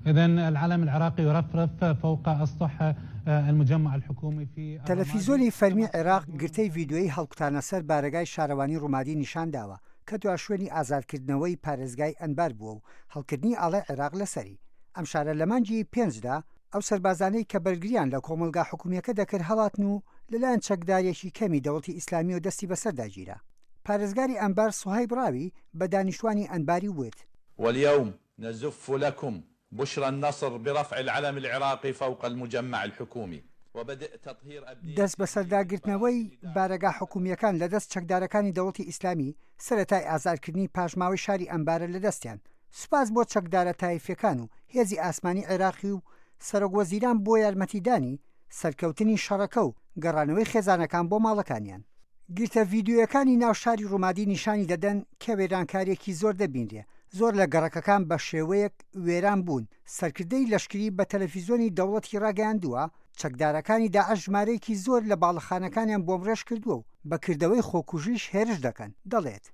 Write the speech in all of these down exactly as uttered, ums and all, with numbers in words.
إذن العلم العراقي يرفرف فوق أسطح المجمع الحكومي في تەلەڤیزۆنی فەرمی عێراق گرتەی ڤیدیۆی هەڵقوتانە سەر بارگای شارەوانی ڕوومادی نیشان داوە کە دوا شوێنی ئازادکردنەوەی پارێزگای ئەنبار بووە و هەڵکردنی ئاڵای عێراق لەسەری. ئەم شارە لە مانگی پێنجدا ئەو سەربازانەی کە بەرگریان لە کۆمەلگا حکوومیەکە دەکرد هەڵاتن و لەلایەن چەکدارێکی کەمی دەوڵەتی ئیسلامی و دەستی بەسەرداگیرە. پارێزگاری ئەنبار سوهایب ڕاوی بە دانیشتوانی ئەنباری وت: واليوم نزف لكم بشرى النصر برفع العلم العراقي فوق المجمع الحكومي وبدء تطهير أبنية. دەست بەسەرداگرتنەوەی بارەگا حکوومیەکان لە دەست چەکدارەکانی دەوڵەتی ئیسلامی سەرەتای ئازادکردنی پاشماوەی شاری ئەنبارە لە دەستیان. سوپاس بۆ چەکدارە تایفیەکان و هێزی ئاسمانی عێراقی و سەرۆکوەزیران بۆ یارمەتیدانی سەرکەوتنی شەڕەکە و گەڕانەوەی خێزانەکان بۆ ماڵەکانیان. گرتە ڤیدیۆیەکانی ناو شاری ڕوومادی نیشانی دەدەن کە وێرانکاریەکی زۆر دەبینرێ. زۆر لە گەڕەکەکان بە شێوەیەک وێران بوون. سەرکردەی لەشکری بە تەلەڤیزۆنی دەوڵەتی ڕاگەیاندووە چەکدارەکانی داعش ژمارەیەکی زۆر لە باڵەخانەکانیان بۆم ڕێژ کردووە و بەکردەوەی خۆکوژیش هێرش دەکەن. دەڵێت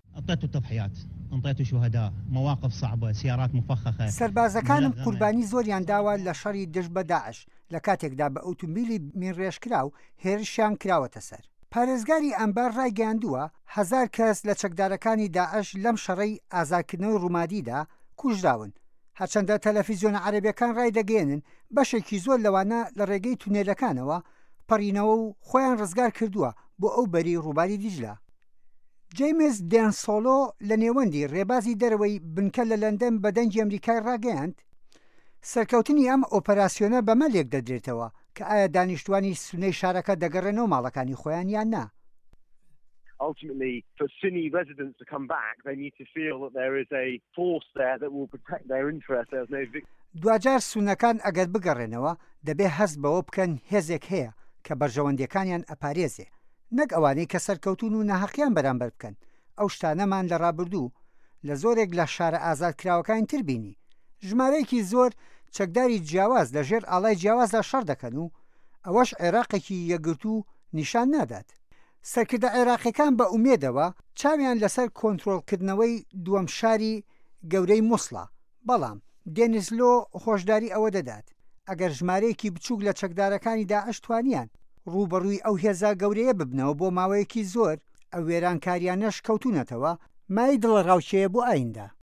سەربازەکانم قوربانی زۆریان داوە لە شەڕی دژ بە داعش لە کاتێکدا بە ئۆتۆمبیلی مینڕێژکرا و هێرشیان کراوەتە سەر. پارێزگاری ئەنبار ڕایگەیاندووە هەزار کەس لە چەکدارەکانی داعش لەم شەڕەی ئازادکردنەوەی ڕوومادیدا کوژراون. هەرچەندە تەلەڤیزۆنە عەرەبیەکان ڕایدەگەێنن بەشێکی زۆر لەوانە لە ڕێگەی تونێلەکانەوە پەڕینەوە و خۆیان ڕزگار کردووە بۆ ئەو بەری ڕووباری دیجلە. جەیمس دێنسۆلۆ لە نێوەندی ڕێبازی دەرەوەی بنکە لە لەندەن بە دەنگی ئەمریکای ڕاگەیاند سەرکەوتنی ئەم ئۆپەراسیۆنە بەمە لێک دەدرێتەوە کە ئایا دانیشتوانی سونەی شارەکە دەگەڕێنەوە ماڵەکانی خۆیان یان نا. Ultimately, for Sunni residents to come back, they need to feel that there is a force there that will protect their interests. There's no victim. دوجار سونەکان ئەگەر بگەڕێنەوە دەبێ هەست بەوە بکەن هێزێک هەیە کە بەرژەوەندیەکانیان ئەپارێزێ، نەک ئەوانەی کە سەرکەوتون و ناحەقیان بەرامبەر بکەن. ئەو شتانەمان لە ڕابردوو لە زۆرێک لە شارە ئازادکراوەکانی تر بینی. ژمارەیەکی زۆر چەکداری جیاواز لە ژێر ئاڵای جیاوازدا شەڕ دەکەن و ئەوەش عێراقێکی یەکگرتوو نیشان نادات. سەرکردە عێراقیەکان بە ئومێدەوە چاویان لەسەر کۆنتڕۆڵکردنەوەی دووەم شاری گەورەی مووسڵە، بەڵام دێنیس لۆ هۆشداری ئەوە دەدات ئەگەر ژمارەیەکی بچووک لە چەکدارەکانی داعش توانیان ڕووبەڕووی ئەو هێزا گەورەیە ببنەوە بۆ ماوەیەکی زۆر، ئەو وێرانکاریانەش کەوتونەتەوە مای دڵڕاوچەیە بۆ ئایندا.